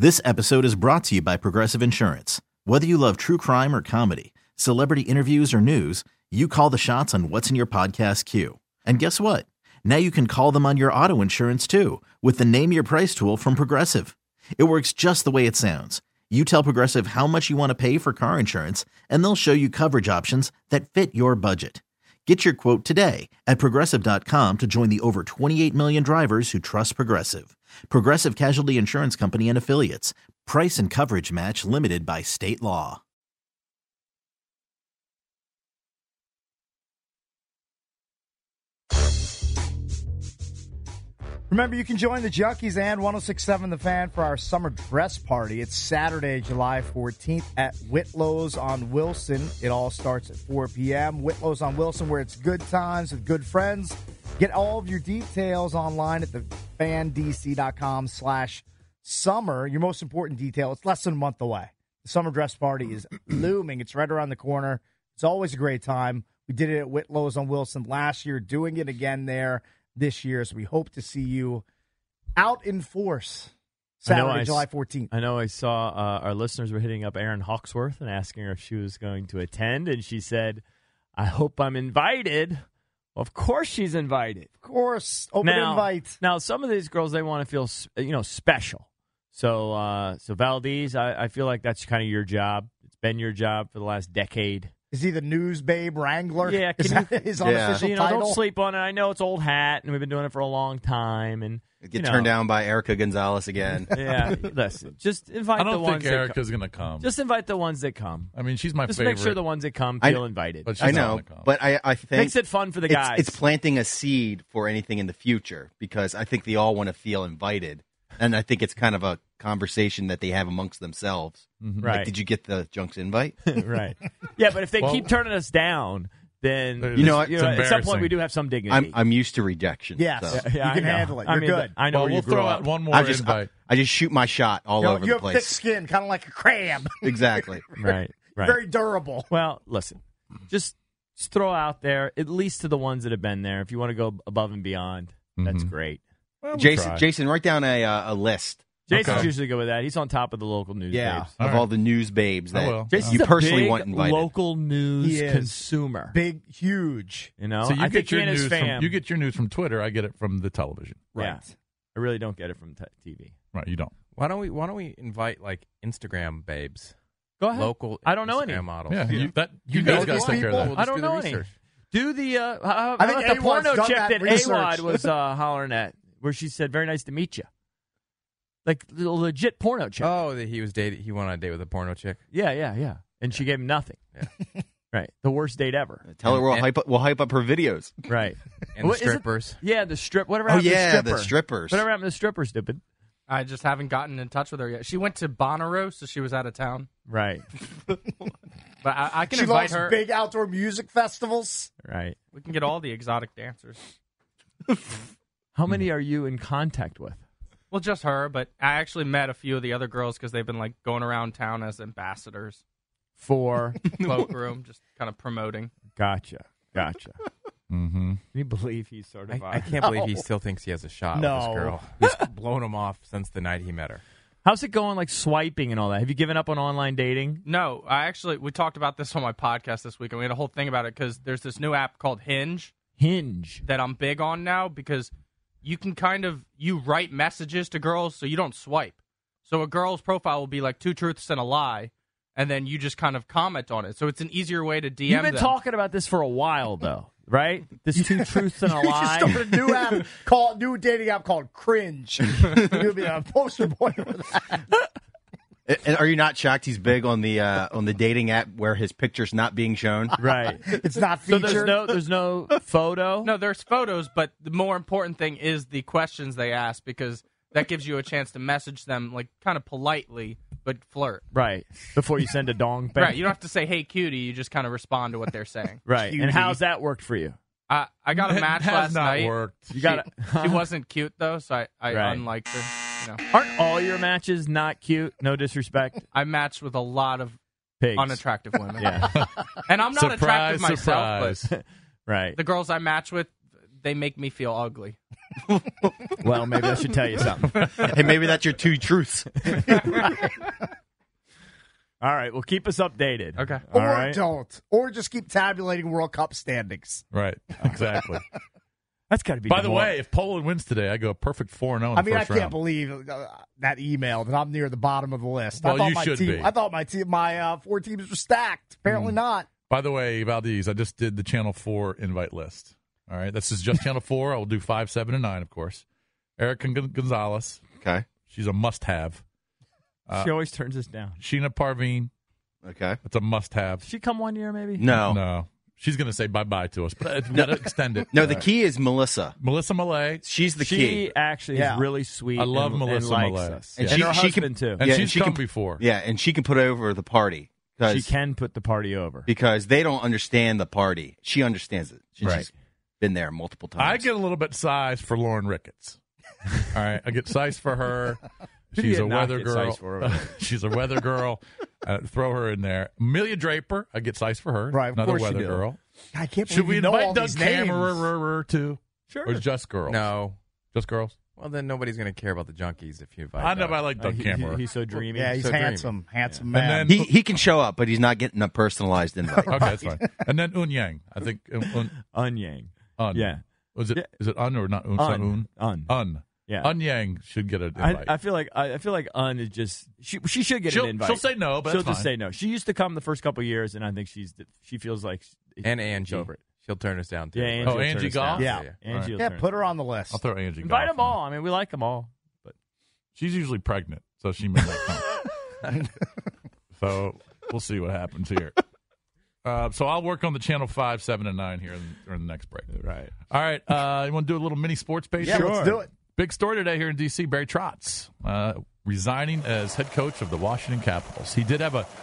This episode is brought to you by Progressive Insurance. Whether you love true crime or comedy, celebrity interviews or news, you call the shots on what's in your podcast queue. And guess what? Now you can call them on your auto insurance too with the Name Your Price tool from Progressive. It works just the way it sounds. You tell Progressive how much you want to pay for car insurance, and they'll show you coverage options that fit your budget. Get your quote today at Progressive.com to join the over 28 million drivers who trust Progressive. Progressive Casualty Insurance Company and Affiliates. Price and coverage match limited by state law. Remember, you can join the Junkies and 106.7 The Fan for our summer dress party. It's Saturday, July 14th at Whitlow's on Wilson. It all starts at 4 p.m. Whitlow's on Wilson, where it's good times with good friends. Get all of your details online at thefanddc.com/summer. Your most important detail, it's less than a month away. The summer dress party is looming. It's right around the corner. It's always a great time. We did it at Whitlow's on Wilson last year, doing it again there this year, so we hope to see you out in force Saturday, July 14th. I know I saw our listeners were hitting up Erin Hawksworth and asking her if she was going to attend, and she said, I hope I'm invited. Well, of course she's invited. Of course. Open invite. Now, some of these girls, they want to feel, special. So Valdez, I feel like that's kind of your job. It's been your job for the last decade. Is he the news babe wrangler? Yeah, is that his unofficial title? Don't sleep on it. I know it's old hat, and we've been doing it for a long time. And get turned down by Erica Gonzalez again. Yeah, listen, just invite the ones. I don't think Erica's going to come. Just invite the ones that come. I mean, she's my just favorite. Make sure the ones that come feel invited. But I know, but I think makes it fun for the guys. It's planting a seed for anything in the future because I think they all want to feel invited. And I think it's kind of a conversation that they have amongst themselves. Mm-hmm. Right. Like, did you get the Junks invite? Right. Yeah, but if they keep turning us down, then at some point we do have some dignity. I'm used to rejection. Yes. So. Yeah, you can handle it. You're good. I know we'll throw out one more invite. I just shoot my shot all over the place. You have thick skin, kind of like a crab. Exactly. Right. Very durable. Well, listen, just throw out there, at least to the ones that have been there. If you want to go above and beyond, that's great. Well, Jason, write down a list. Jason's usually good with that. He's on top of the local news babes. Of all the news babes that Jason's you personally want invited. Local news consumer. Big, huge. So you get your news from, you get your news from Twitter. I get it from the television. Right. Yeah. I really don't get it from TV. Right, you don't. Why don't we invite like Instagram babes? Go ahead. Local I don't know Instagram any models. Yeah, you guys got to take care of that. We'll I don't know any. Do the the porno chick that AWOD was hollering at, where she said, "Very nice to meet you." Like the legit porno chick. Oh, that he was dating. He went on a date with a porno chick. Yeah. And she gave him nothing. Yeah. Right. The worst date ever. Tell her we'll hype up her videos. Right. And the strippers. Whatever happened to the strippers. Whatever happened to the strippers, stupid. I just haven't gotten in touch with her yet. She went to Bonnaroo, so she was out of town. Right. But I can she invite loves her. Big outdoor music festivals. Right. We can get all the exotic dancers. How many are you in contact with? Well, just her, but I actually met a few of the other girls because they've been like going around town as ambassadors for Cloakroom, just kind of promoting. Gotcha. Mm-hmm. Can you believe he's sort of? I can't believe he still thinks he has a shot with this girl. He's blown him off since the night he met her. How's it going, like swiping and all that? Have you given up on online dating? No, we talked about this on my podcast this week, and we had a whole thing about it because there's this new app called Hinge that I'm big on now because you can you write messages to girls so you don't swipe. So a girl's profile will be like 2 truths and a lie, and then you just kind of comment on it. So it's an easier way to DM You've been them. talking about this for a while, though, right? This 2 truths and a You lie. should start a new dating app called Cringe. You'll be a poster boy for that. And are you not shocked he's big on the dating app where his picture's not being shown? Right. It's not featured. So there's no photo? No, there's photos, but the more important thing is the questions they ask because that gives you a chance to message them like kind of politely but flirt. Right. Before you send a dong back. Right. You don't have to say, hey, cutie. You just kind of respond to what they're saying. Right. Cutie. And how's that worked for you? I got a match last night. Worked. You got She wasn't cute, though, so I Right. unliked her. Aren't all your matches not cute? No disrespect. I matched with a lot of Pigs. unattractive women. Yeah. And I'm not attractive myself, surprise. but Right. the girls I match with, they make me feel ugly. Well, maybe I should tell you something. Hey, maybe that's your 2 truths. All right, well, keep us updated. Okay. Or don't. Or just keep tabulating World Cup standings. Right, exactly. That's got to be. By the way, if Poland wins today, I go perfect 4-0 in the I mean, I first round. can't believe that email that I'm near the bottom of the list. Well, you my should team, be. I thought my 4 teams were stacked. Apparently not. By the way, Valdez, I just did the Channel 4 invite list. All right, this is just Channel 4. I will do 5, 7, and 9, of course. Erica Gonzalez. Okay. She's a must-have. she always turns us down. Sheena Parveen. Okay. It's a must-have. Did she come one year, maybe? No. She's going to say bye-bye to us, but we've got to extend it. No, the key is Melissa. Melissa Malay. She's the She key. actually is really sweet. I love and Melissa likes Malay. us. And And she- her she husband, can- too. And Yeah, she's she come can- before. Yeah, and she can put over the party. She can put the party over. Because they don't understand the party. She understands it. She's Right. just been there multiple times. I get a little bit sized for Lauren Ricketts. All right, I get sized for her. Who do She's you a not weather get girl. sized for over there? She's a weather girl. Throw her in there. Amelia Draper, I get sized for her. Right, of Another course you weather do. girl. I can't believe Should we you know all invite Doug these names. Kammerer too? Sure. Or just girls? No. Just girls? Well, then nobody's going to care about the junkies if you invite I know, Doug. but I like Doug Kammerer. He's so dreamy. Yeah, he's So dreamy. handsome And man. then- He can show up, but he's not getting a personalized invite. Okay, that's fine. And then Un Yang. I think Unyang. Un. Yeah. Was it? Yeah. Is it Un or not Un? Un. Yeah. Un Yang should get an invite. I feel like Un is just she should get an invite. She'll say no, but she'll that's just fine. say no. She used to come the first couple of years, and I think she feels like And she's Angie. over it. She'll turn us down, too. Yeah, Angie. Oh, will Angie turn us Goff? down. Yeah. Angie. will Yeah, turn put us her on the list. I'll throw Angie. Invite Goff them in all. I mean, we like them all. But She's usually pregnant, so she may not come. So we'll see what happens here. So I'll work on the Channel 5, 7, and 9 here during the next break. right. All right. You want to do a little mini sports page? Yeah, let's do it. Big story today here in D.C. Barry Trotz resigning as head coach of the Washington Capitals. He did have a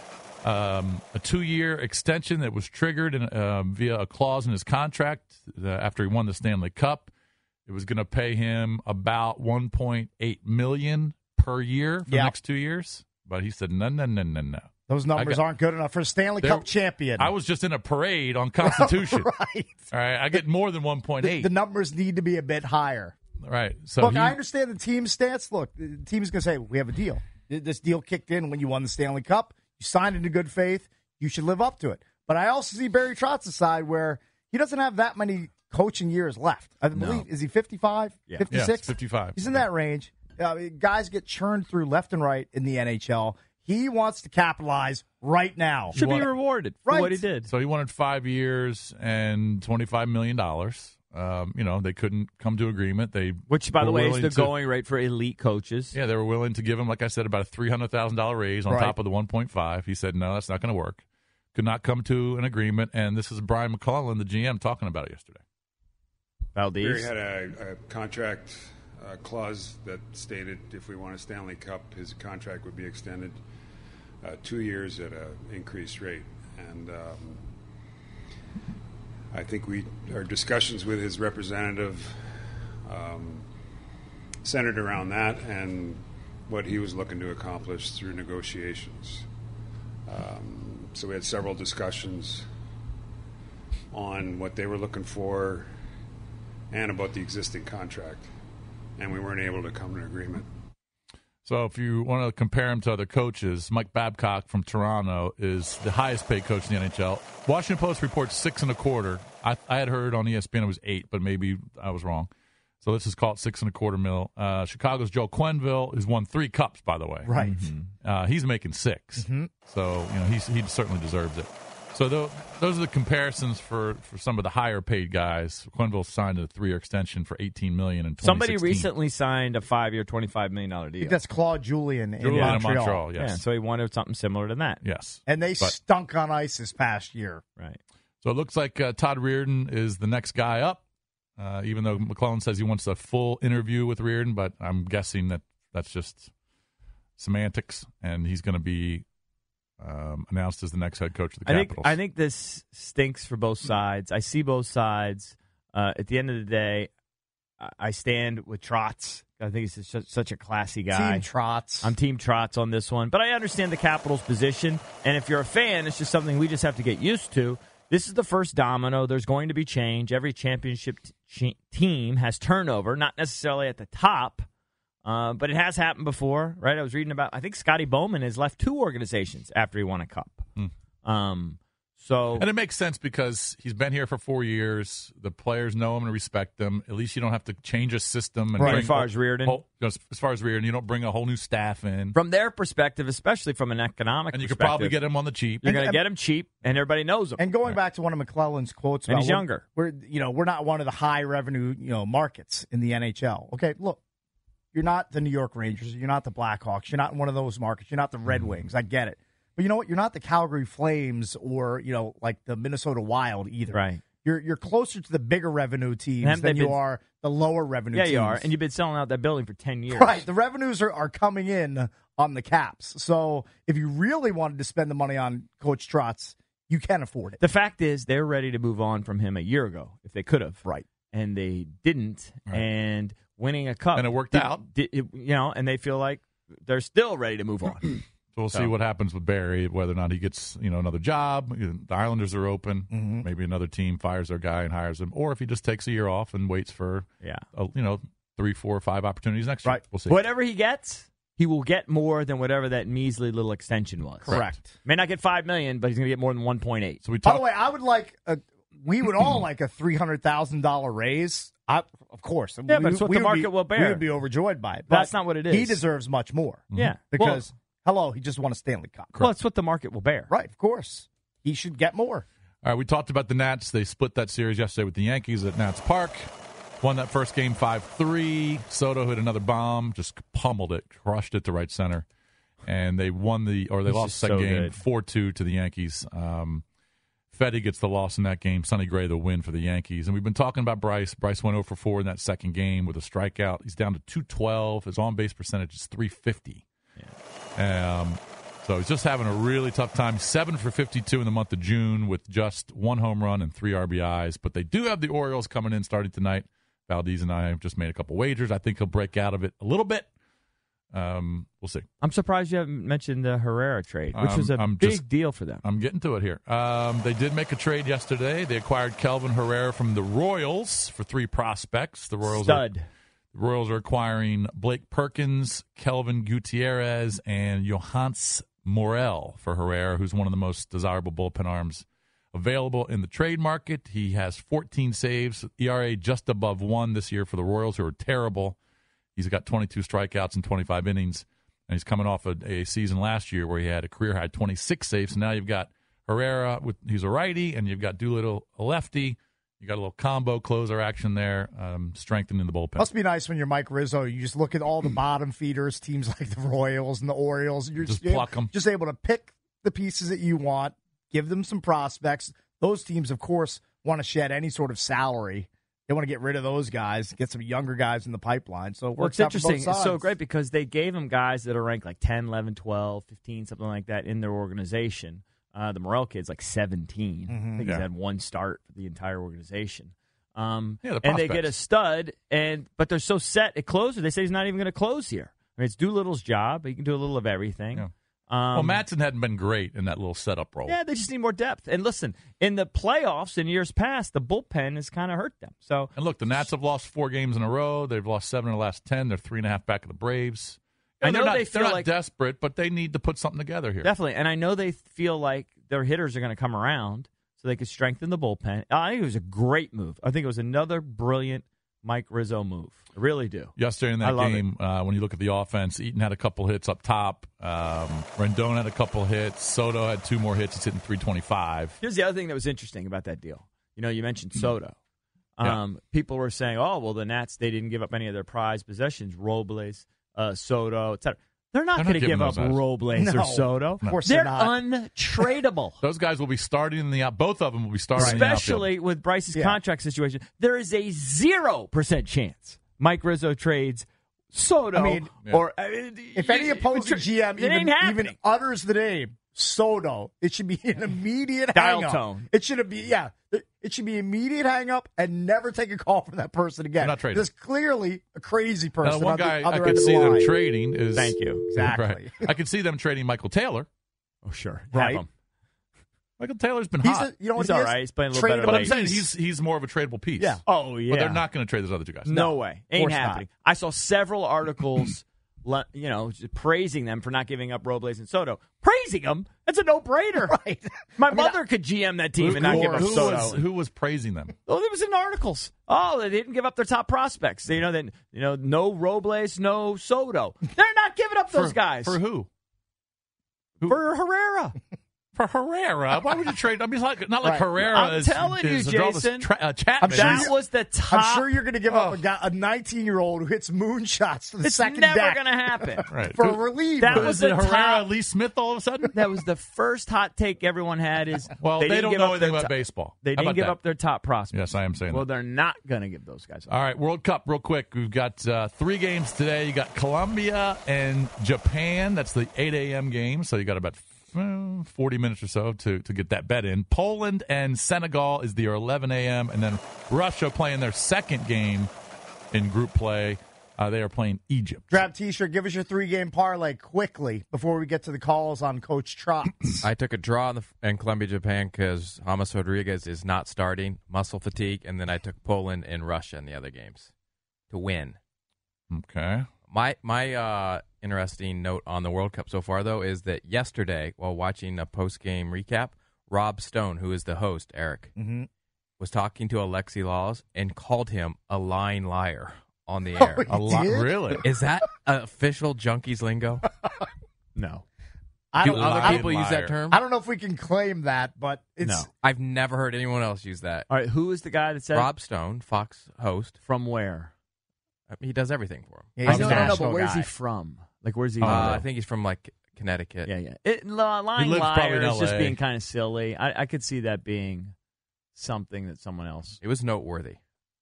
2-year extension that was triggered via a clause in his contract after he won the Stanley Cup. It was going to pay him about $1.8 million per year for the next 2 years, but he said no. Those numbers aren't good enough for a Stanley Cup champion. I was just in a parade on Constitution. Right. All right, I get more than 1.8. The numbers need to be a bit higher. Right. So Look, I understand the team's stance. Look, the team's going to say, we have a deal. This deal kicked in when you won the Stanley Cup. You signed it in good faith. You should live up to it. But I also see Barry Trotz's side where he doesn't have that many coaching years left. I believe, is he 55, 56? Yes, 55. He's in that range. Guys get churned through left and right in the NHL. He wants to capitalize right now. Should be rewarded for what he did. So he wanted 5 years and $25 million. They couldn't come to agreement. Which, by the were way, is willing the to- going rate for elite coaches. Yeah, they were willing to give him, like I said, about a $300,000 raise on top of the 1.5. He said, no, that's not going to work. Could not come to an agreement. And this is Brian McClellan, the GM, talking about it yesterday. Valdez. Barry had a contract clause that stated if we won a Stanley Cup, his contract would be extended 2 years at an increased rate. And I think our discussions with his representative centered around that and what he was looking to accomplish through negotiations. So we had several discussions on what they were looking for and about the existing contract, and we weren't able to come to an agreement. So if you want to compare him to other coaches, Mike Babcock from Toronto is the highest paid coach in the NHL. Washington Post reports 6.25. I had heard on ESPN it was 8, but maybe I was wrong. So this is called $6.25 million. Chicago's Joe Quenneville has won 3 cups, by the way. Right. He's making 6. So he certainly deserves it. So those are the comparisons for some of the higher paid guys. Quenneville signed a 3-year extension for $18 million in 2016. Somebody recently signed a 5-year, $25 million deal. I think that's Claude Julien in Julien Montreal. yes. Yeah, so he wanted something similar to that. Yes. And they stunk on ice this past year. Right. So it looks like Todd Reardon is the next guy up, even though McClellan says he wants a full interview with Reardon, but I'm guessing that's just semantics, and he's going to be announced as the next head coach of the Capitals. I think this stinks for both sides. I see both sides. At the end of the day, I stand with Trotz. I think he's such a classy guy. Team Trotz. I'm Team Trotz on this one. But I understand the Capitals' position, and if you're a fan, it's just something we just have to get used to. This is the first domino. There's going to be change. Every championship team has turnover, not necessarily at the top, but it has happened before, right? I was reading about, I think Scotty Bowman has left 2 organizations after he won a cup. And it makes sense because he's been here for 4 years. The players know him and respect him. At least you don't have to change a system. And as far as Reardon, you don't bring a whole new staff in. From their perspective, especially from an economic and you perspective. could probably get him on the cheap. You're going to get him cheap, and everybody knows him. And going back to one of McClellan's quotes about and he's younger. We're not one of the high revenue markets in the NHL. Okay, look, you're not the New York Rangers. You're not the Blackhawks. You're not in one of those markets. You're not the Red Wings. I get it. But you know what? You're not the Calgary Flames or, like the Minnesota Wild either. Right. You're closer to the bigger revenue teams than you are the lower revenue teams. Yeah, you are. And you've been selling out that building for 10 years. Right. The revenues are coming in on the Caps. So if you really wanted to spend the money on Coach Trotz, you can afford it. The fact is they're ready to move on from him a year ago if they could have. Right. And they didn't. Right. And winning a cup. And it worked out. And they feel like they're still ready to move on. So we'll see what happens with Barry, whether or not he gets another job. The Islanders are open. Mm-hmm. Maybe another team fires their guy and hires him, or if he just takes a year off and waits for 3, 4, 5 opportunities next year. We'll see. Whatever he gets, he will get more than whatever that measly little extension was. Correct. May not get $5 million, but he's going to get more than 1.8. So by the way, I would like we would all like a $300,000 raise. Of course. Yeah, but it's what the market will bear. We would be overjoyed by it. But that's not what it is. He deserves much more. Mm-hmm. Yeah. Because, he just won a Stanley Cup. Well, it's what the market will bear. Right, of course. He should get more. All right, we talked about the Nats. They split that series yesterday with the Yankees at Nats Park. Won that first game 5-3. Soto hit another bomb, just pummeled it, crushed it to right center. And they lost the second game 4-2 to the Yankees. Fetty gets the loss in that game. Sonny Gray the win for the Yankees. And we've been talking about Bryce. Bryce went 0-4 in that second game with a strikeout. He's down to 212. His on-base percentage is .350. Yeah. So he's just having a really tough time. 7-for-52 in the month of June with just 1 home run and 3 RBIs. But they do have the Orioles coming in starting tonight. Valdez and I have just made a couple wagers. I think he'll break out of it a little bit. We'll see. I'm surprised you haven't mentioned the Herrera trade, which was a big deal for them. I'm getting to it here. They did make a trade yesterday. They acquired Kelvin Herrera from the Royals for 3 prospects. The Royals are acquiring Blake Perkins, Kelvin Gutierrez, and Johans Morel for Herrera, who's one of the most desirable bullpen arms available in the trade market. He has 14 saves, ERA just above 1 this year for the Royals, who are terrible. He's got 22 strikeouts in 25 innings, and he's coming off a season last year where he had a career-high 26 saves. So now you've got Herrera, he's a righty, and you've got Doolittle, a lefty. You got a little combo closer action there, strengthening the bullpen. Must be nice when you're Mike Rizzo. You just look at all the bottom feeders, teams like the Royals and the Orioles. You're just pluck them. Just able to pick the pieces that you want, give them some prospects. Those teams, of course, want to shed any sort of salary. They want to get rid of those guys, get some younger guys in the pipeline. So it works out for both sides. It's so great because they gave them guys that are ranked like 10, 11, 12, 15, something like that in their organization. The Morel kid's like 17. I think he's had 1 start for the entire organization. And they get a stud, but they're so set at closer. They say he's not even going to close here. I mean, it's Doolittle's job. He can do a little of everything. Yeah. Well, Matson hadn't been great in that little setup role. Yeah, they just need more depth. And listen, in the playoffs in years past, the bullpen has kind of hurt them. And look, the Nats have lost 4 games in a row. They've lost 7 in the last 10. They're 3.5 back of the Braves. I know they're not desperate, but they need to put something together here. Definitely. And I know they feel like their hitters are going to come around so they could strengthen the bullpen. I think it was a great move. I think it was another brilliant Mike Rizzo move. I really do. Yesterday in that game, when you look at the offense, Eaton had a couple hits up top. Rendon had a couple hits. Soto had 2 more hits. He's hitting .325. Here's the other thing that was interesting about that deal. You mentioned Soto. People were saying, the Nats, they didn't give up any of their prized possessions, Robles, Soto, etc. They're not going to give up Robles or Soto. Of course they're not. Untradeable. Those guys will be starting in the both of them will be starting Especially in the with Bryce's contract situation. There is a 0% chance Mike Rizzo trades Soto. If any opposing GM even utters the name Soto, it should be an immediate hang-up. It should be, it should be immediate hang-up and never take a call from that person again. Not trading. There's clearly a crazy person. Now, one guy I could see them trading is... Thank you. Exactly. Right. I could see them trading Michael Taylor. Oh, sure. Right. Michael Taylor's been hot. He's all right. He's playing a little better. But I'm saying he's more of a tradable piece. Yeah. Oh, yeah. But they're not going to trade those other two guys. No way. Ain't course happening. I saw several articles, praising them for not giving up Robles and Soto. Praising them? That's a no-brainer. Right. My mother could GM that team and not give up Soto. Who was praising them? Oh, there was in articles. Oh, they didn't give up their top prospects. No Robles, no Soto. They're not giving up those guys. For who? For Herrera. For Herrera? Why would you trade? I mean, it's not like Herrera I'm telling you, Jason. Chapman. That was the top. I'm sure you're going to give up a 19-year-old who hits moonshots to the second deck. It's never going to happen. Right. For a reliever. That was the Herrera, top. Lee Smith all of a sudden? That was the first hot take everyone had is, well, they don't know anything about baseball. They didn't give up their top prospects. Yes, I am saying that. Well, they're not going to give those guys up. All right, World Cup, real quick. We've got 3 games today. You got Colombia and Japan. That's the 8 a.m. game, so you got about 40 minutes or so to get that bet in. Poland and Senegal is the 11 a.m. And then Russia playing their second game in group play. They are playing Egypt. Grab T-shirt. Give us your 3-game parlay quickly before we get to the calls on Coach Trotz. I took a draw in Colombia-Japan because James Rodriguez is not starting, muscle fatigue, and then I took Poland and Russia in the other games to win. Okay. My interesting note on the World Cup so far, though, is that yesterday, while watching a post-game recap, Rob Stone, who is the host, Eric, was talking to Alexi Laws and called him a lying liar on the air. Really? Is that official Junkies lingo? No. Do other people use that term? I don't know if we can claim that, but it's... No. I've never heard anyone else use that. All right, who is the guy that said Rob Stone, Fox host. From where? He does everything for him. Yeah, he's a No, national but where's he guy. from? Like, where's he? I think he's from, like, Connecticut. Yeah. Lying lives probably liar in is just LA. being kind of silly. I could see that being something that someone else. It was noteworthy.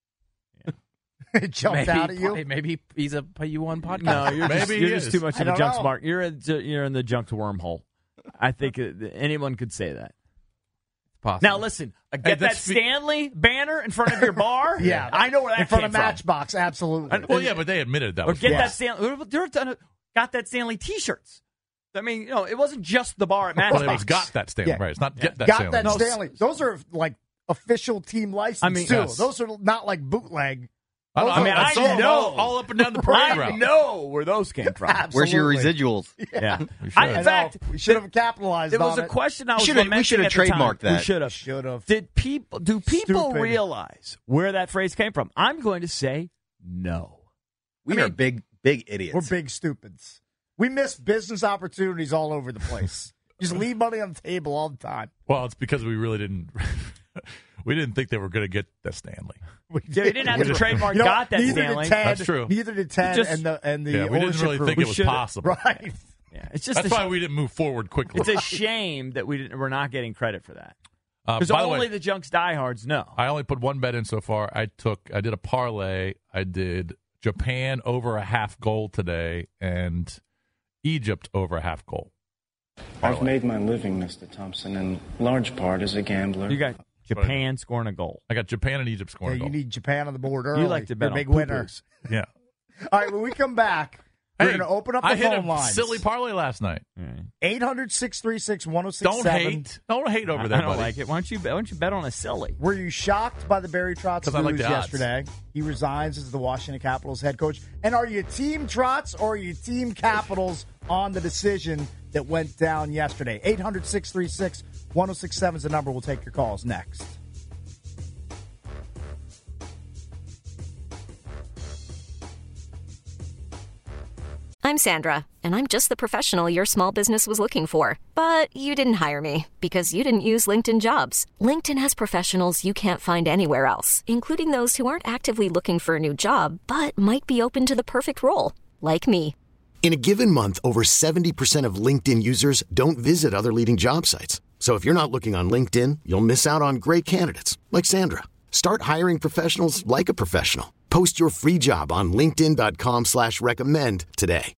It jumped out at you? Maybe he's a PU1 podcast. No, you're just too much of a don't junk know. smart. You're in the junk wormhole. I think anyone could say that. Possible. Now listen, get that Stanley banner in front of your bar. Yeah. I know where that In front came of from. Matchbox, absolutely. Well, yeah, but they admitted that Or was get false. that Stanley. Got that Stanley T-shirts. I mean, it wasn't just the bar at Matchbox. Well, it was got that Stanley, Yeah. right? It's not get that Got Stanley. that Stanley. Those are like official team license, too. yes. Those are not like bootleg. I saw them know. all up and down the parade I route. know where those came from. Where's your Absolutely. residuals? Yeah. We should. In fact, we should have capitalized it was on a question I was We lamenting should have at the time. trademarked that. We should have. Should have. Do people Stupid. realize where that phrase came from? I'm going to say no. We are big idiots. We're big stupids. We miss business opportunities all over the place. Just leave money on the table all the time. Well, it's because we really didn't. We didn't think they were going to get the Stanley. We didn't have to trademark You know, got that neither Stanley. Did Ted, That's true. Neither did Ted Just- and the Yeah, we didn't ownership really group. think it was possible. Right. Yeah, it's just That's why we didn't move forward quickly. it's a shame that we're not getting credit for that. Because By the only way, the Junks diehards know. I only put one bet in so far. I did a parlay. I did Japan over a half goal today and Egypt over a half goal. I've made my living, Mr. Thompson, in large part as a gambler. You got Japan scoring a goal. I got Japan and Egypt Yeah, scoring a you goal. need Japan on the board early. You like to bet You're a big on winner. poo-poos. Yeah. All right, when we come back, we're going to open up the I hit phone a lines. silly parlay last night. 800-636-1067. Don't hate. Don't hate over there, I don't buddy. like it. Why don't you bet on a silly? Were you shocked by the Barry Trotz 'Cause I like news the odds. yesterday? He resigns as the Washington Capitals head coach. And are you Team Trotz or are you Team Capitals on the decision that went down yesterday? 800-636-1067 is the number. We'll take your calls next. I'm Sandra, and I'm just the professional your small business was looking for. But you didn't hire me because you didn't use LinkedIn Jobs. LinkedIn has professionals you can't find anywhere else, including those who aren't actively looking for a new job, but might be open to the perfect role, like me. In a given month, over 70% of LinkedIn users don't visit other leading job sites. So if you're not looking on LinkedIn, you'll miss out on great candidates like Sandra. Start hiring professionals like a professional. Post your free job on linkedin.com/recommend today.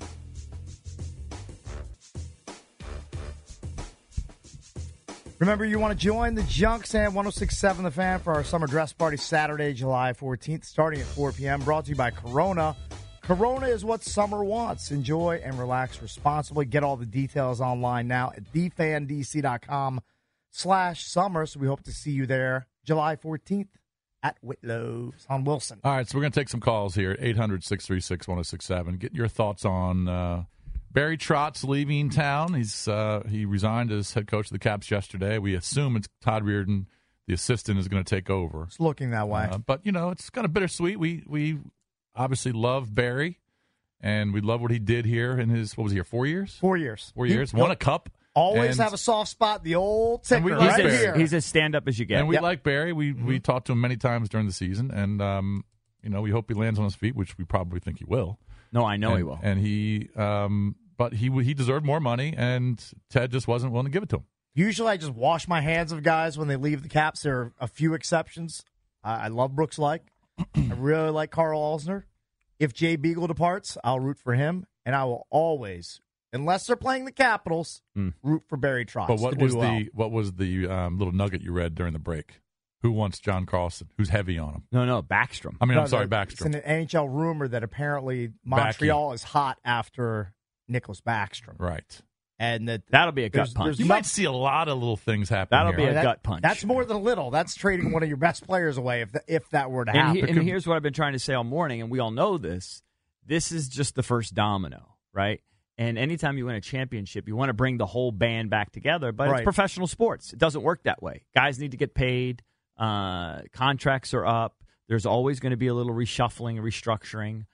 Remember, you want to join the Junks and 106.7 The Fan for our summer dress party Saturday, July 14th, starting at 4 p.m. Brought to you by Corona. Corona is what summer wants. Enjoy and relax responsibly. Get all the details online now at thefandc.com. Summer. So we hope to see you there July 14th at Whitlow's on Wilson. All right, so we're going to take some calls here at 800-636-1067. Get your thoughts on Barry Trotz leaving town. He resigned as head coach of the Caps yesterday. We assume it's Todd Reardon, the assistant, is going to take over. It's looking that way. But, it's kind of bittersweet. We obviously love Barry, and we love what he did here in his, 4 years? 4 years. 4 years. Won a cup. Always have a soft spot, the old ticker we right like here. He's as stand-up as you get. And we like Barry. We talked to him many times during the season, and, we hope he lands on his feet, which we probably think he will. No, I know he will. And he but he deserved more money, and Ted just wasn't willing to give it to him. Usually I just wash my hands of guys when they leave the Caps. There are a few exceptions. I love Brooks Laich. I really like Carl Alsner. If Jay Beagle departs, I'll root for him, and I will always, unless they're playing the Capitals, root for Barry Trotz. But what was the little nugget you read during the break? Who wants John Carlson? Who's heavy on him? No, Backstrom. Backstrom. It's an NHL rumor that apparently Montreal is hot after Nicholas Backstrom. Right. And that'll be a gut punch. You might see a lot of little things happen. That'll be a gut punch. That's more than a little. That's trading one of your best players away if that were to happen. And here's what I've been trying to say all morning, and we all know this. This is just the first domino, right? And anytime you win a championship, you want to bring the whole band back together, but it's professional sports. It doesn't work that way. Guys need to get paid. Contracts are up. There's always going to be a little reshuffling and restructuring.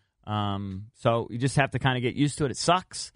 So you just have to kind of get used to it. It sucks.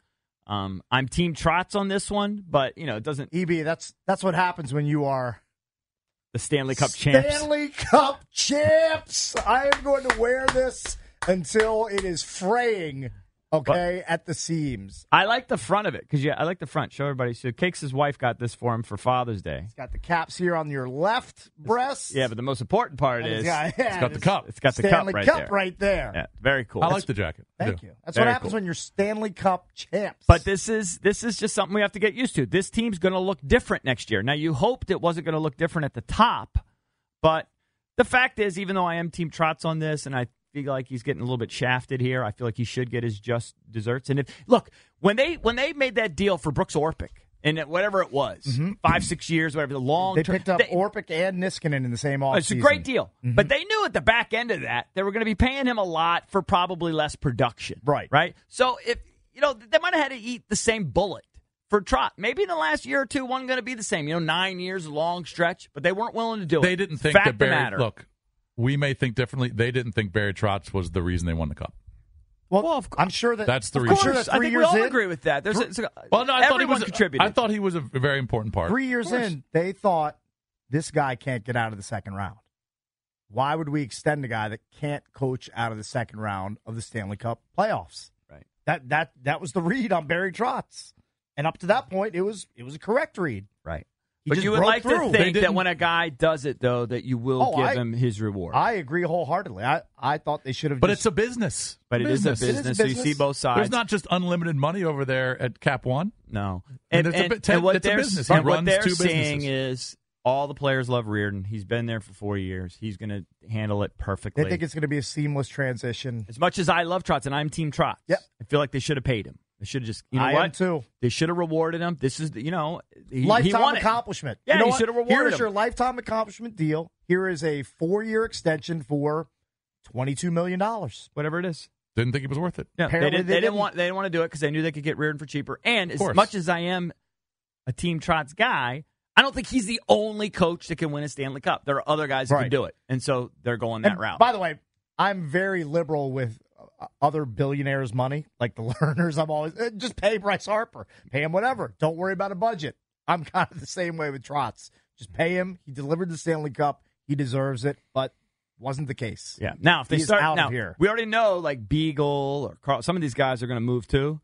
I'm Team Trotz on this one, but it doesn't. EB, that's what happens when you are the Stanley Cup champs. Stanley Cup champs. I am going to wear this until it is fraying. Okay, at the seams. I like the front of it because I like the front. Show everybody. So Cakes' wife got this for him for Father's Day. It's got the Caps here on your left breast. Yeah, but the most important part is it's got the cup. It's got the Stanley Cup right there. Yeah, very cool. I like the jacket. Thank you. That's what happens when you're Stanley Cup champs. But this is just something we have to get used to. This team's going to look different next year. Now, you hoped it wasn't going to look different at the top, but the fact is, even though I am Team Trotz on this, and I feel like he's getting a little bit shafted here. I feel like he should get his just desserts. And when they made that deal for Brooks Orpik, and whatever it was, 5-6 years, whatever, the long they picked up Orpik and Niskanen in the same offseason. It's a great deal, but they knew at the back end of that they were going to be paying him a lot for probably less production. Right. So if they might have had to eat the same bullet for Trot. Maybe in the last year or two, wasn't going to be the same. 9 years, long stretch, but they weren't willing to do it. They didn't think that Barry. Look. We may think differently. They didn't think Barry Trotz was the reason they won the cup. Well, I'm sure that's the reason. Sure that I think we all agree with that. Everyone contributed. I thought he was a very important part. 3 years in, they thought this guy can't get out of the second round. Why would we extend a guy that can't coach out of the second round of the Stanley Cup playoffs? Right. That was the read on Barry Trotz, and up to that point, it was a correct read. Right. But you would like to think that when a guy does it, though, that you will give him his reward. I agree wholeheartedly. I thought they should have. But it's a business. But it is a business, so you see both sides. There's not just unlimited money over there at Cap One. No. And it's a business. And what they're saying is all the players love Reardon. He's been there for 4 years. He's going to handle it perfectly. They think it's going to be a seamless transition. As much as I love Trotz, and I'm Team Trotz, I feel like they should have paid him. They should have just, I am too. They should have rewarded him. This is, lifetime accomplishment. Yeah, he should have rewarded him. Here's your lifetime accomplishment deal. Here is a 4-year extension for $22 million. Whatever it is. Didn't think it was worth it. Yeah, they didn't want to do it because they knew they could get Reardon for cheaper. And as much as I am a Team Trotz guy, I don't think he's the only coach that can win a Stanley Cup. There are other guys that can do it. And so they're going that route. By the way, I'm very liberal with other billionaires' money, like the Lerners. I'm always, just pay Bryce Harper. Pay him whatever. Don't worry about a budget. I'm kind of the same way with Trotz. Just pay him. He delivered the Stanley Cup. He deserves it, but wasn't the case. Yeah. Now, if they start out of here, we already know like Beagle or Carl, some of these guys are going to move too.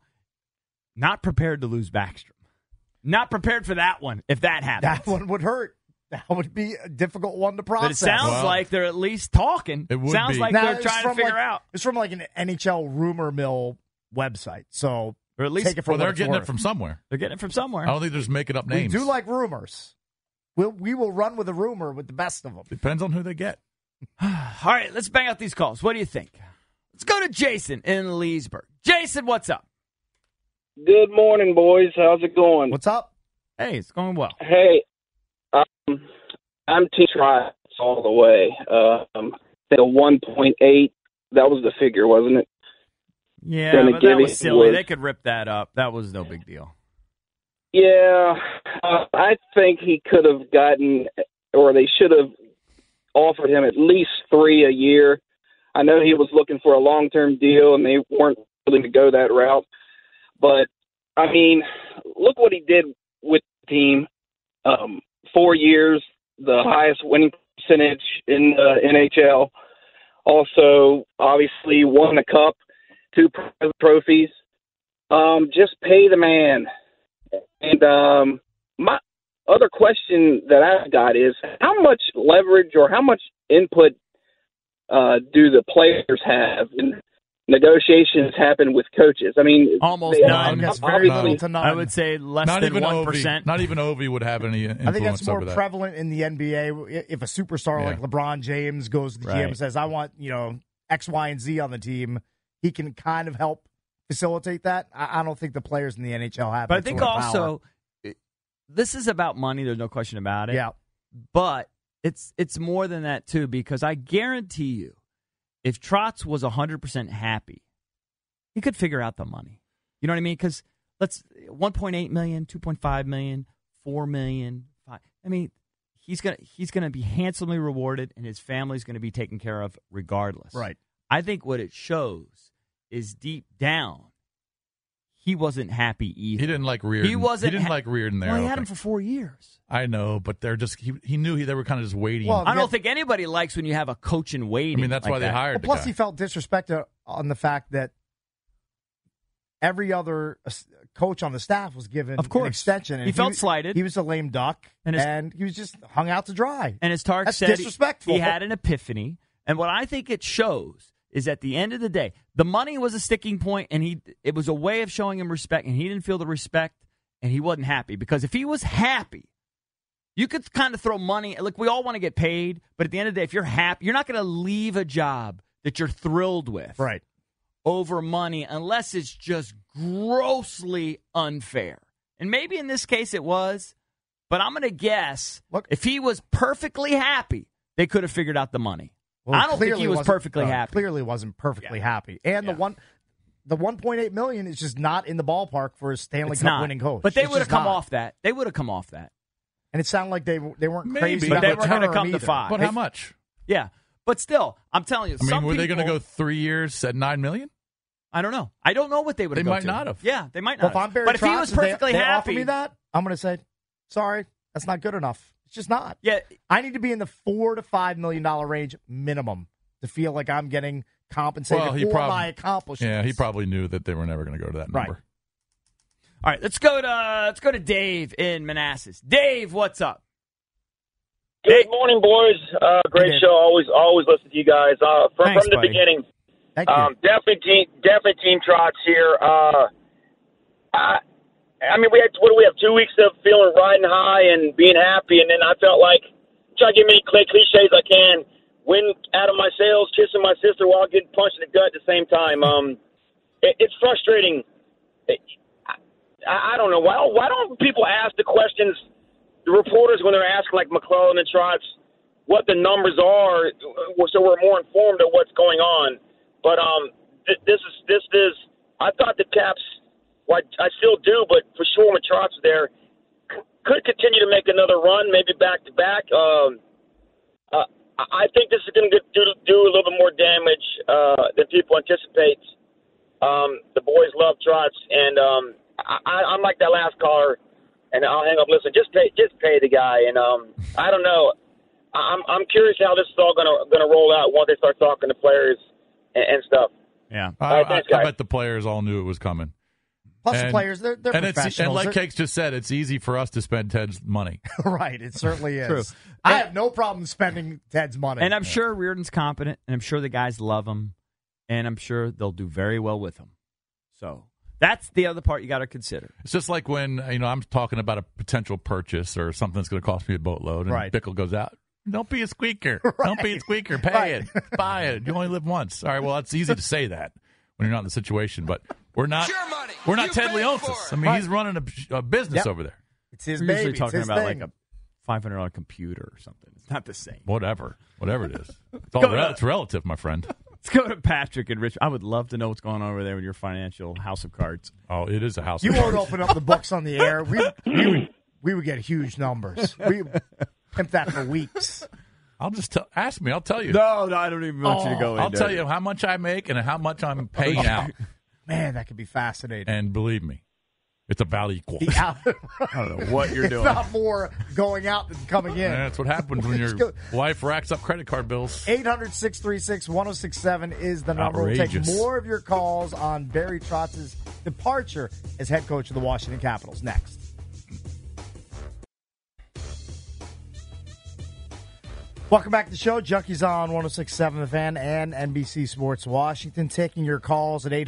Not prepared to lose Backstrom. Not prepared for that one. If that happens, that one would hurt. That would be a difficult one to process. But it sounds like they're at least talking. It would sounds be. like they're trying to figure out. It's from like an NHL rumor mill website. So, or at least take it from they're getting it from somewhere. They're getting it from somewhere. I don't think they're just making up names. We do like rumors. We will run with a rumor with the best of them. Depends on who they get. All right, let's bang out these calls. What do you think? Let's go to Jason in Leesburg. Jason, what's up? Good morning, boys. How's it going? What's up? Hey, it's going well. Hey, I'm Team Trotz all the way. The 1.8, that was the figure, wasn't it? Yeah, but that was silly. They could rip that up. That was no big deal. Yeah, I think he could have gotten, or they should have offered him at least $3 a year. I know he was looking for a long-term deal, and they weren't willing to go that route. But, I mean, look what he did with the team. 4 years, the highest winning percentage in the NHL. Also, obviously, won the Cup, 2 trophies. Just pay the man. And my other question that I've got is, how much leverage or how much input do the players have in negotiations happen with coaches? I mean, almost none. Obviously, to none. I would say less not than even 1%. Not even Ovi would have any influence. I think that's more over that. prevalent in the NBA. If a superstar like LeBron James goes to the GM and says, "I want X, Y, and Z on the team," he can kind of help facilitate that. I don't think the players in the NHL have. But that I think sort of also power. this is about money. There's no question about it. Yeah. But it's more than that too, because I guarantee you, if Trotz was 100% happy, he could figure out the money. You know what I mean? Because let's 1.8 million, 2.5 million, 4 million. 5. I mean, he's gonna be handsomely rewarded, and his family's going to be taken care of regardless. Right. I think what it shows is deep down, he wasn't happy either. He didn't like Reardon. He didn't like Reardon there. Well, he had him for 4 years. I know, but they're just he knew they were kind of just waiting. Well, I don't think anybody likes when you have a coach in waiting. I mean, that's like why they hired the Plus, guy. he felt disrespected on the fact that every other coach on the staff was given an extension. And he felt slighted. He was a lame duck, and he was just hung out to dry. And as Tarek That's said, disrespectful. he had an epiphany. And what I think it shows is at the end of the day, the money was a sticking point, and it was a way of showing him respect, and he didn't feel the respect, and he wasn't happy. Because if he was happy, you could kind of throw money. Look, we all want to get paid, but at the end of the day, if you're happy, you're not going to leave a job that you're thrilled with over money unless it's just grossly unfair. And maybe in this case it was, but I'm going to guess if he was perfectly happy, they could have figured out the money. Well, I don't think he was perfectly happy. Clearly wasn't perfectly happy. And the 1.8 million is just not in the ballpark for a Stanley Cup winning coach. But they would have come off that. They would have come off that. And it sounded like they weren't Maybe, crazy. But about they the were going to term come to either. 5. But how much? Yeah. But still, I'm telling you, I mean, were they going to go 3 years at $9 million? I don't know. I don't know what they would have. They might not have. Yeah, they might Well, not. if I'm Barry but if he Trotz, was perfectly they happy, offer me that, I'm going to say, sorry, that's not good enough. It's just not. Yeah, I need to be in the $4 to $5 million range minimum to feel like I'm getting compensated for my accomplishments. Yeah, he probably knew that they were never going to go to that number. All right, let's go to Dave in Manassas. Dave, what's up? Good morning, boys. Great show. Always listen to you guys from the beginning. Thank you. Definitely Team Trotz here. I mean, we have 2 weeks of feeling riding high and being happy, and then I felt like try to give me cliches I can. Win out of my sails, kissing my sister while getting punched in the gut at the same time. It's frustrating. I don't know why don't people ask the questions. The reporters, when they're asking, like McClellan and Trotz, what the numbers are, so we're more informed of what's going on. But this is. I thought the Caps, well, I still do, but for sure when Trotz there, could continue to make another run, maybe back to back. I think this is going to do a little bit more damage than people anticipate. The boys love Trotz, and I'm like that last caller. And I'll hang up. Listen, just pay the guy. And I don't know. I'm curious how this is all gonna roll out once they start talking to players and stuff. Yeah, I bet the players all knew it was coming. Plus, the players, they're professionals. And like Cakes just said, it's easy for us to spend Ted's money. Right, it certainly is. True. I have no problem spending Ted's money. And I'm sure Reardon's competent, and I'm sure the guys love him, and I'm sure they'll do very well with him. So that's the other part you got to consider. It's just like when I'm talking about a potential purchase or something that's going to cost me a boatload, and Bickle goes out. Don't be a squeaker. Right. Don't be a squeaker. Pay it. Buy it. You only live once. All right. Well, it's easy to say that when you're not in the situation, but we're not. We're not Ted Leonsis. I mean, he's running a business over there. It's his We're baby. usually talking his about thing. like a $500 computer or something. It's not the same. Whatever it is. It's relative, my friend. Let's go to Patrick and Rich. I would love to know what's going on over there with your financial house of cards. Oh, it is a house You of won't cards. open up the books on the air. We would get huge numbers. We pimp that for weeks. I'll just ask me. I'll tell you. No, I don't even want you to go in. I'll tell you how much I make and how much I'm paying out. Man, that could be fascinating. And believe me, it's about equal. I don't know what you're doing. It's not more going out than coming in. That's what happens when your wife racks up credit card bills. 800-636-1067 is the number. We'll take Outrageous. more of your calls on Barry Trotz's departure as head coach of the Washington Capitals next. Welcome back to the show. Junkies on 106.7 The Fan and NBC Sports Washington. Taking your calls at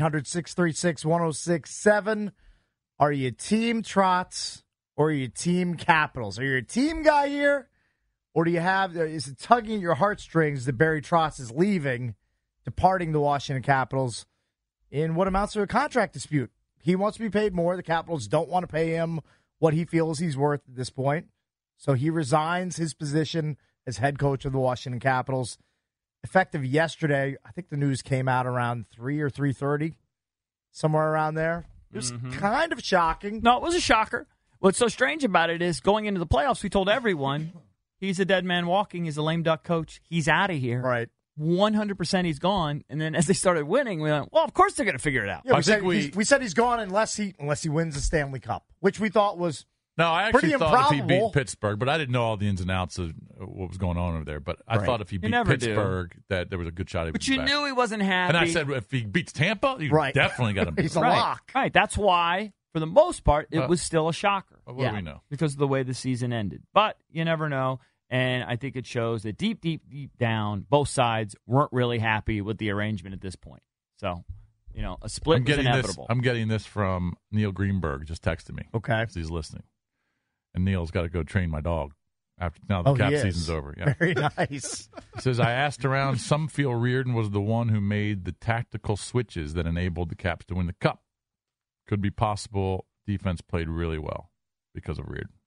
800-636-1067. Are you Team Trotz or are you Team Capitals? Are you a team guy here? Or is it tugging at your heartstrings that Barry Trotz is leaving, departing the Washington Capitals in what amounts to a contract dispute? He wants to be paid more. The Capitals don't want to pay him what he feels he's worth at this point. So he resigns his position as head coach of the Washington Capitals. Effective yesterday, I think the news came out around 3 or 3:30, somewhere around there. It was kind of shocking. No, it was a shocker. What's so strange about it is going into the playoffs, we told everyone he's a dead man walking. He's a lame duck coach. He's out of here. Right. 100% he's gone. And then as they started winning, we went, well, of course they're going to figure it out. Yeah, we said he's gone unless he wins the Stanley Cup, which we thought was I actually pretty thought if he improbable. beat Pittsburgh, but I didn't know all the ins and outs of what was going on over there. But I thought if he beat never Pittsburgh, that there was a good shot he would But be you back. knew he wasn't happy. And I said if he beats Tampa, he definitely got him. He's a right. lock. Right. That's why, for the most part, it was still a shocker. What do we know? Because of the way the season ended. But you never know. And I think it shows that deep, deep, deep down, both sides weren't really happy with the arrangement at this point. So, a split was inevitable. I'm getting this from Neil Greenberg, just texted me. Okay. He's listening. And Neil's got to go train my dog now the cap season's over. Yeah. Very nice. He says, I asked around. Some feel Reardon was the one who made the tactical switches that enabled the Caps to win the Cup. Could be possible defense played really well because of Reardon.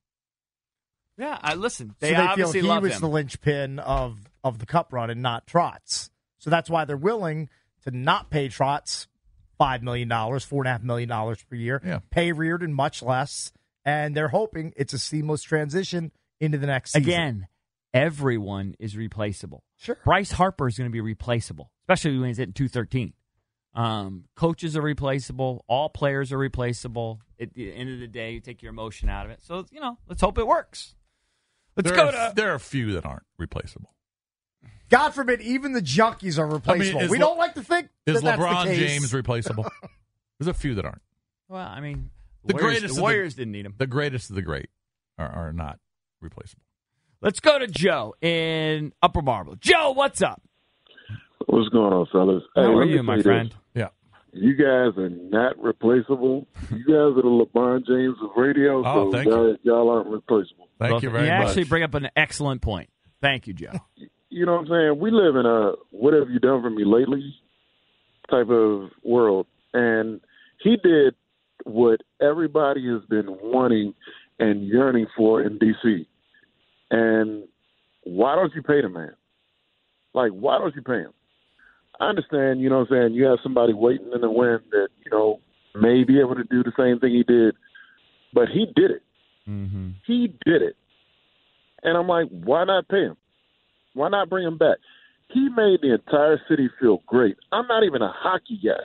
Yeah, listen. So They obviously feel love he was him. the linchpin of the Cup run and not Trotz. So that's why they're willing to not pay Trotz $5 million, $4.5 million per year. Yeah. Pay Reardon much less. And they're hoping it's a seamless transition into the next season. Again, everyone is replaceable. Sure. Bryce Harper is going to be replaceable, especially when he's hitting 213. Coaches are replaceable. All players are replaceable. At the end of the day, you take your emotion out of it. So, let's hope it works. There are a few that aren't replaceable. God forbid, even the junkies are replaceable. We don't like to think Is that's LeBron the case. James replaceable? There's a few that aren't. Well, I mean, The Warriors didn't need him. The greatest of the great are not replaceable. Let's go to Joe in Upper Marlboro. Joe, what's up? What's going on, fellas? How are let me you, my say friend? this. Yeah. You guys are not replaceable. You guys are the LeBron James of radio, Oh, so thank you. y'all aren't replaceable. Thank you very You much. actually bring up an excellent point. Thank you, Joe. You know what I'm saying? We live in a what have you done for me lately type of world. And he did what everybody has been wanting and yearning for in D.C. And why don't you pay the man? Like, why don't you pay him? I understand, you know what I'm saying, you have somebody waiting in the wind that, may be able to do the same thing he did, but he did it. Mm-hmm. He did it. And I'm like, why not pay him? Why not bring him back? He made the entire city feel great. I'm not even a hockey guy.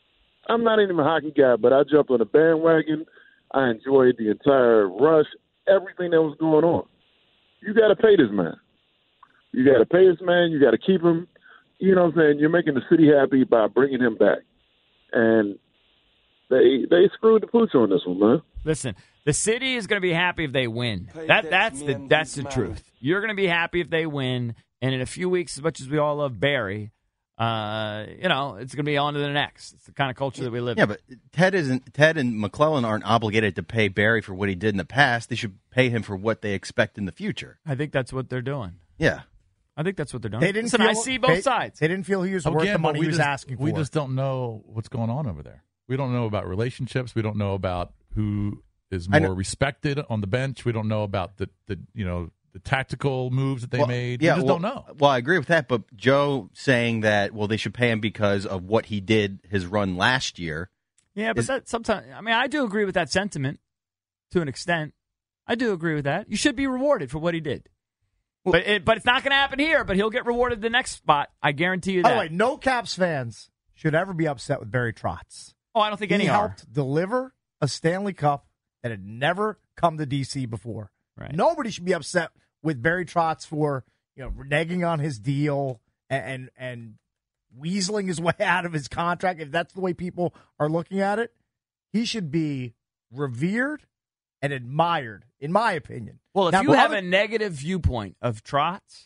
But I jumped on the bandwagon. I enjoyed the entire rush, everything that was going on. You got to pay this man. You got to pay this man. You got to keep him. You know what I'm saying? You're making the city happy by bringing him back. And they screwed the pooch on this one, man. Listen, the city is going to be happy if they win. That's the truth. You're going to be happy if they win, and in a few weeks, as much as we all love Barry, it's going to be on to the next. It's the kind of culture that we live in. Yeah, but Ted and McClellan aren't obligated to pay Barry for what he did in the past. They should pay him for what they expect in the future. I think that's what they're doing. Yeah. I think that's what they're doing. They didn't Listen, I see both sides. They didn't feel he was worth the money he was asking for. We just don't know what's going on over there. We don't know about relationships. We don't know about who is more respected on the bench. We don't know about the tactical moves that they made. Yeah, we just don't know. Well, I agree with that, but Joe saying that, they should pay him because of what he did his run last year. Yeah, but that sometimes, I do agree with that sentiment to an extent. I do agree with that. You should be rewarded for what he did. But it's not going to happen here, but he'll get rewarded the next spot. I guarantee you that. By the way, no Caps fans should ever be upset with Barry Trotz. Oh, I don't think any He are. helped deliver a Stanley Cup that had never come to D.C. before. Right. Nobody should be upset with Barry Trotz for reneging on his deal and weaseling his way out of his contract. If that's the way people are looking at it, he should be revered and admired, in my opinion. Well, if you have a negative viewpoint of Trotz,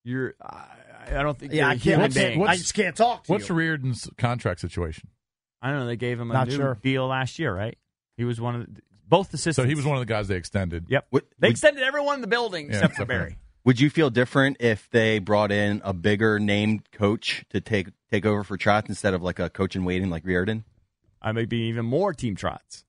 I don't think you're a human being. I just can't talk to What's you. Reardon's contract situation? I don't know. They gave him a Not new sure. deal last year, right? He was one of both assistants. So he was one of the guys they extended. Yep. They extended everyone in the building except for Barry. Would you feel different if they brought in a bigger named coach to take over for Trotz instead of like a coach in waiting like Reardon? I may be even more Team Trotz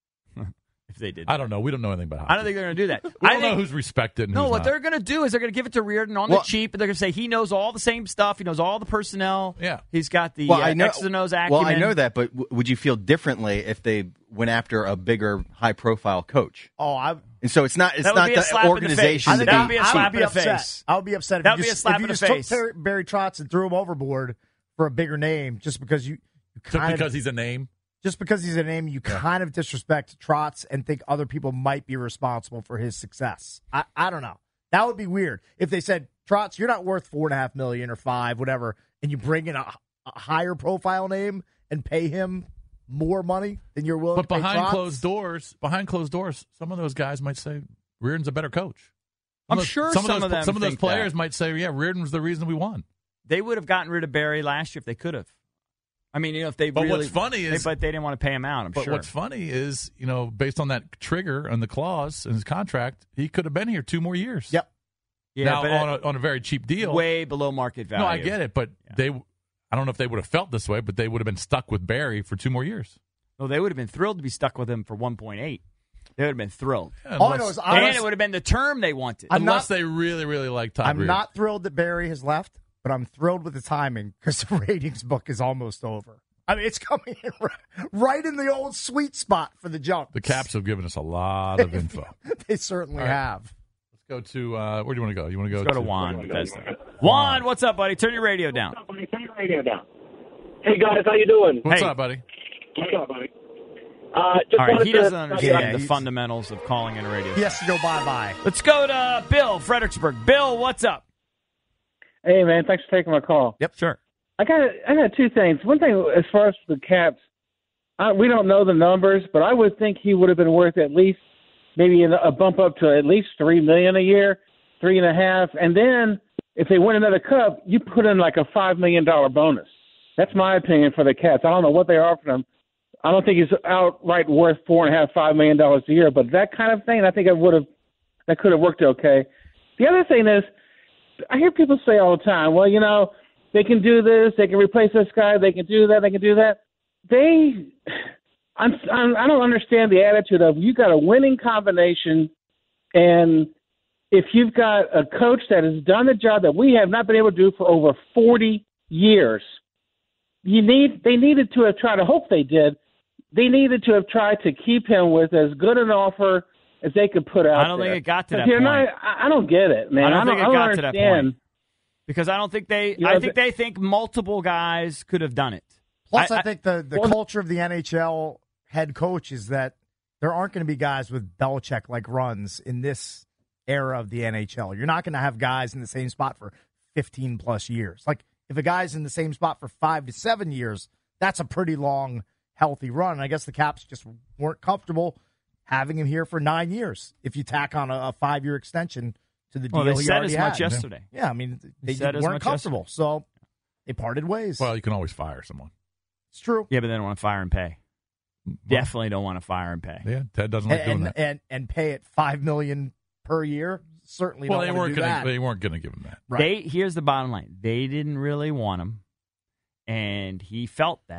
if they did that. I don't know. We don't know anything about hockey. I don't think they're going to do that. We don't know who's respected and No, who's what not. they're going to do is they're going to give it to Reardon on the cheap, and they're going to say he knows all the same stuff. He knows all the personnel. Yeah. He's got the X's and O's acumen. Well, I know that, but would you feel differently if they went after a bigger, high-profile coach? And so it's not That would be a the slap in the organization. face. That would be a slap in the upset. face. I would be upset That if would you be a just, slap if you in the just face. took Barry Trotz and threw him overboard for a bigger name just because you kind because he's a name? Just because he's a name, you kind of disrespect Trotz and think other people might be responsible for his success. I don't know. That would be weird if they said, Trotz, you're not worth $4.5 million or $5 million, whatever, and you bring in a higher profile name and pay him more money than you're willing But to pay behind Trotz? closed doors, some of those guys might say Reardon's a better coach. I'm sure some of them some of those think players that. might say, yeah, Reardon was the reason we won. They would have gotten rid of Barry last year if they could have. I mean, if they But really. what's funny is, but they didn't want to pay him out. I'm but sure. what's funny is, based on that trigger and the clause in his contract, he could have been here 2 more years. Yep. Yeah, now but on a very cheap deal, way below market value. No, I get it, but I don't know if they would have felt this way, but they would have been stuck with Barry for 2 more years. No, they would have been thrilled to be stuck with him for 1.8. They would have been thrilled. Yeah, All I know is and it would have been the term they wanted. Unless they really, really like Todd I'm Reardon. not thrilled that Barry has left, but I'm thrilled with the timing because the ratings book is almost over. I mean, it's coming in right in the old sweet spot for the jump. The Caps have given us a lot of info. They certainly All right. have. Let's go to where do you want to go? You want to go? Let's go to Juan. Juan, what's up, buddy? Turn your radio down. Hey guys, how you doing? What's up, buddy? What's up, buddy? All right, he doesn't understand the he's- fundamentals of calling in a radio. He has to go bye-bye. Let's go to Bill, Fredericksburg. Bill, what's up? Hey man, thanks for taking my call. Yep, sure. I got 2 things. One thing, as far as the Caps, we don't know the numbers, but I would think he would have been worth at least maybe a bump up to at least $3 million a year, 3.5, and then if they win another cup, you put in like a $5 million bonus. That's my opinion for the Caps. I don't know what they offered him. I don't think he's outright worth $4.5 million a year, but that kind of thing, I think that could have worked okay. The other thing is, I hear people say all the time, well, they can do this, they can replace this guy, they can do that, they can do that. I don't understand the attitude of you got a winning combination, and if you've got a coach that has done the job that we have not been able to do for over 40 years, they needed to have tried. I hope they did. They needed to have tried to keep him with as good an offer as they could put out. I don't there. think it got to that But point. I don't get it, man. I don't think it got to that understand. point. Because I don't think they. You know, I think they think multiple guys could have done it. Plus, I think the culture of the NHL head coach is that there aren't going to be guys with Belichick-like runs in this era of the NHL. You're not going to have guys in the same spot for 15-plus years. Like, if a guy's in the same spot for 5 to 7 years, that's a pretty long, healthy run. And I guess the Caps just weren't comfortable having him here for 9 years if you tack on a 5-year extension to the deal Well, they he said already as had. much yesterday. Yeah, I mean, they said as weren't much comfortable, so they parted ways. Well, you can always fire someone. It's true. Yeah, but they don't want to fire and pay. Definitely don't want to fire and pay. Yeah, Ted doesn't like doing that. And pay it $5 million per year. Certainly, Well, don't they want weren't to do that. They weren't going to give him that. Right. Here's the bottom line: they didn't really want him, and he felt that.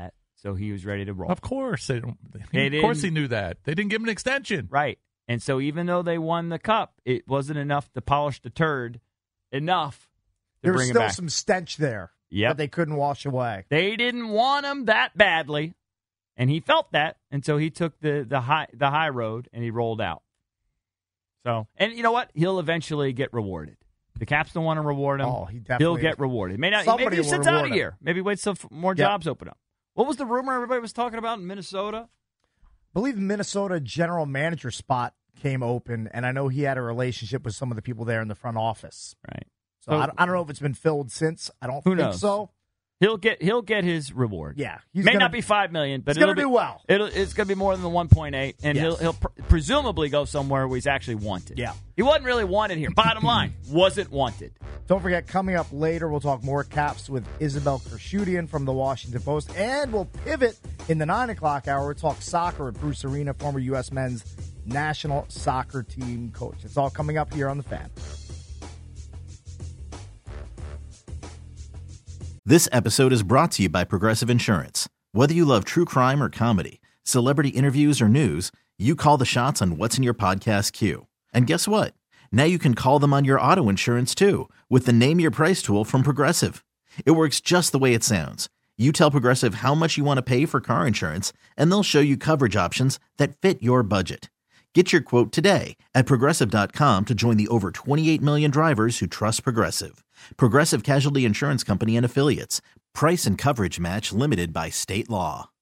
So he was ready to roll. Of course. Of They course he knew that. They didn't give him an extension. Right. And so even though they won the cup, it wasn't enough to polish the turd enough to There was bring him still back. some stench there Yep. that they couldn't wash away. They didn't want him that badly, and he felt that, and so he took the high road and he rolled out. So, and you know what? He'll eventually get rewarded. The Caps don't want to reward him. Oh, he definitely He'll get rewarded. Maybe Somebody he will sits out reward a him. year. Maybe waits till more jobs open up. What was the rumor everybody was talking about in Minnesota? I believe the Minnesota general manager spot came open, and I know he had a relationship with some of the people there in the front office. Right. So I don't know if it's been filled since. I don't Who think knows? so. He'll get his reward. Yeah, May not be $5 million, but he's gonna it'll do be, well. It's going to be more than the 1.8, and Yes. he'll presumably go somewhere where he's actually wanted. Yeah. He wasn't really wanted here. Bottom line, wasn't wanted. Don't forget, coming up later, we'll talk more Caps with Isabel Kershudian from the Washington Post, and we'll pivot in the 9 o'clock hour. We'll talk soccer with Bruce Arena, former U.S. men's national soccer team coach. It's all coming up here on The Fan. This episode is brought to you by Progressive Insurance. Whether you love true crime or comedy, celebrity interviews or news, you call the shots on what's in your podcast queue. And guess what? Now you can call them on your auto insurance too with the Name Your Price tool from Progressive. It works just the way it sounds. You tell Progressive how much you want to pay for car insurance, and they'll show you coverage options that fit your budget. Get your quote today at Progressive.com to join the over 28 million drivers who trust Progressive. Progressive Casualty Insurance Company and Affiliates. Price and coverage match limited by state law.